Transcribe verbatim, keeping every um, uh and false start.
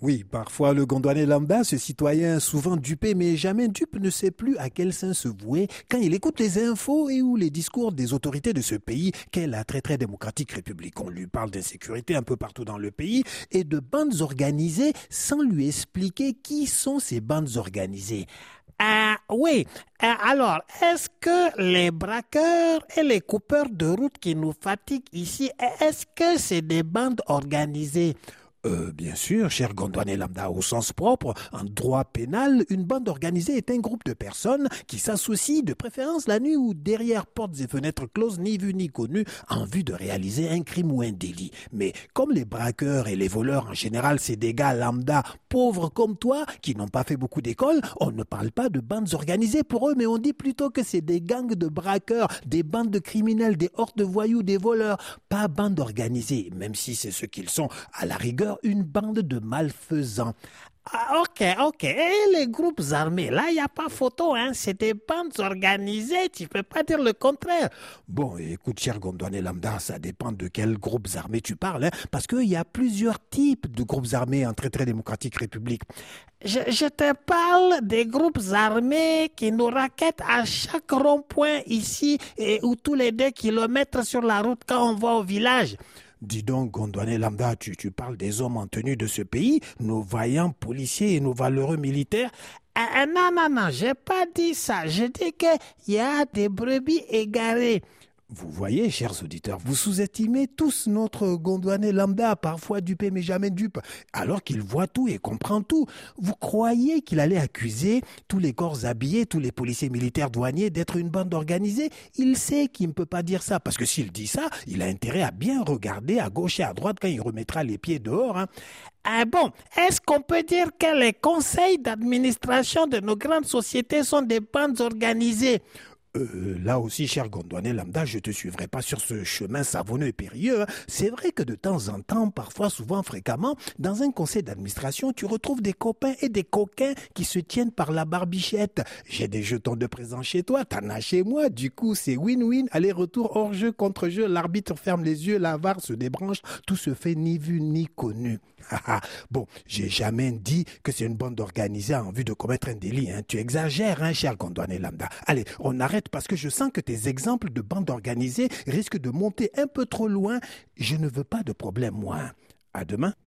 Oui, parfois le gondouanais lambda, ce citoyen souvent dupé mais jamais dupe, ne sait plus à quel sein se vouer quand il écoute les infos et ou les discours des autorités de ce pays qu'est la très très démocratique République. On lui parle d'insécurité un peu partout dans le pays et de bandes organisées sans lui expliquer qui sont ces bandes organisées. Ah oui, ah, alors, est-ce que les braqueurs et les coupeurs de route qui nous fatiguent ici, est-ce que c'est des bandes organisées? Euh, bien sûr, cher Gondouanais lambda, au sens propre, en droit pénal, une bande organisée est un groupe de personnes qui s'associent de préférence la nuit ou derrière portes et fenêtres closes, ni vues ni connues, en vue de réaliser un crime ou un délit. Mais comme les braqueurs et les voleurs en général, c'est des gars lambda, pauvres comme toi, qui n'ont pas fait beaucoup d'école, on ne parle pas de bandes organisées pour eux, mais on dit plutôt que c'est des gangs de braqueurs, des bandes de criminels, des hordes de voyous, des voleurs, pas bandes organisées, même si c'est ce qu'ils sont à la rigueur, une bande de malfaisants. Ah, ok, ok. Et les groupes armés, là, il n'y a pas photo, hein. C'est des bandes organisées, tu ne peux pas dire le contraire. Bon, écoute, cher Gondouanais lambda, ça dépend de quels groupes armés tu parles, hein, parce qu'il y a plusieurs types de groupes armés en très très démocratique République. Je, je te parle des groupes armés qui nous raquettent à chaque rond-point ici et ou tous les deux kilomètres sur la route quand on va au village. Dis donc, Gondouanais lambda, tu, tu parles des hommes en tenue de ce pays, nos vaillants policiers et nos valeureux militaires. Ah, non, non, non, j'ai pas dit ça. Je dis qu'il y a des brebis égarées. Vous voyez, chers auditeurs, vous sous-estimez tous notre Gondouanais lambda, parfois dupé mais jamais dupe, alors qu'il voit tout et comprend tout. Vous croyez qu'il allait accuser tous les corps habillés, tous les policiers militaires douaniers d'être une bande organisée? Il sait qu'il ne peut pas dire ça, parce que s'il dit ça, il a intérêt à bien regarder à gauche et à droite quand il remettra les pieds dehors. Hein. Ah bon, est-ce qu'on peut dire que les conseils d'administration de nos grandes sociétés sont des bandes organisées? Euh, là aussi, cher Gondouanais lambda, je ne te suivrai pas sur ce chemin savonneux et périlleux. Hein. C'est vrai que de temps en temps, parfois, souvent, fréquemment, dans un conseil d'administration, tu retrouves des copains et des coquins qui se tiennent par la barbichette. J'ai des jetons de présent chez toi, t'en as chez moi. Du coup, c'est win-win, aller-retour, hors-jeu, contre-jeu. L'arbitre ferme les yeux, la V A R se débranche. Tout se fait ni vu ni connu. Bon, j'ai jamais dit que c'est une bande organisée en vue de commettre un délit. Hein. Tu exagères, hein, cher Gondouanais lambda. Allez, on arrête parce que je sens que tes exemples de bandes organisées risquent de monter un peu trop loin. Je ne veux pas de problème, moi. À demain.